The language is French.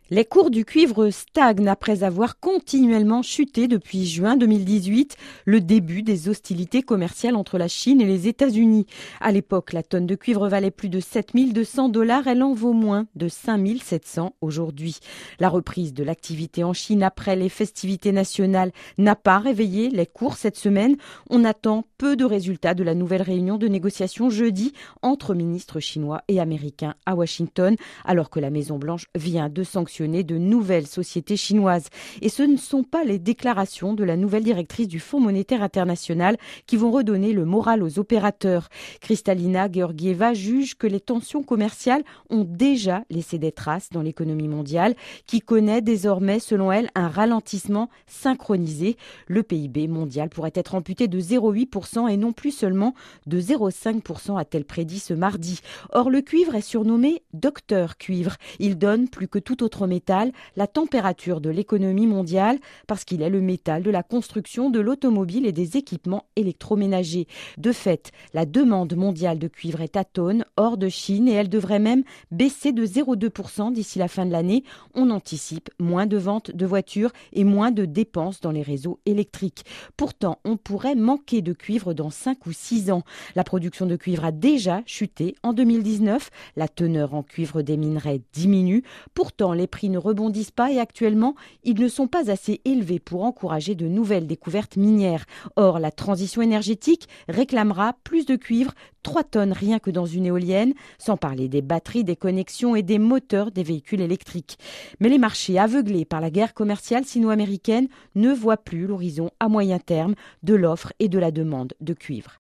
Les cours du cuivre stagnent après avoir continuellement chuté depuis juin 2018, le début des hostilités commerciales entre la Chine et les États-Unis. À l'époque, la tonne de cuivre valait plus de 7 200 $, elle en vaut moins de 5 700 aujourd'hui. La reprise de l'activité en Chine après les festivités nationales n'a pas réveillé les cours cette semaine. On attend peu de résultats de la nouvelle réunion de négociation jeudi entre ministres chinois et américains à Washington, alors que la Maison-Blanche vient de sanctionner de nouvelles sociétés chinoises. Et ce ne sont pas les déclarations de la nouvelle directrice du Fonds monétaire international qui vont redonner le moral aux opérateurs. Kristalina Georgieva juge que les tensions commerciales ont déjà laissé des traces dans l'économie mondiale, qui connaît désormais, selon elle, un ralentissement synchronisé. Le PIB mondial pourrait être amputé de 0,8% et non plus seulement de 0,5%, a-t-elle prédit ce mardi. Or, le cuivre est surnommé Docteur Cuivre. Il donne plus que tout autre métal la température de l'économie mondiale parce qu'il est le métal de la construction, de l'automobile et des équipements électroménagers. De fait, la demande mondiale de cuivre est atone, hors de Chine, et elle devrait même baisser de 0,2% d'ici la fin de l'année. On anticipe moins de ventes de voitures et moins de dépenses dans les réseaux électriques. Pourtant, on pourrait manquer de cuivre dans 5 ou 6 ans. La production de cuivre a déjà chuté en 2019. La teneur en cuivre des minerais diminue. Pourtant, les prix ne rebondissent pas et actuellement, ils ne sont pas assez élevés pour encourager de nouvelles découvertes minières. Or, la transition énergétique réclamera plus de cuivre, 3 tonnes rien que dans une éolienne, sans parler des batteries, des connexions et des moteurs des véhicules électriques. Mais les marchés, aveuglés par la guerre commerciale sino-américaine, ne voient plus l'horizon à moyen terme de l'offre et de la demande de cuivre.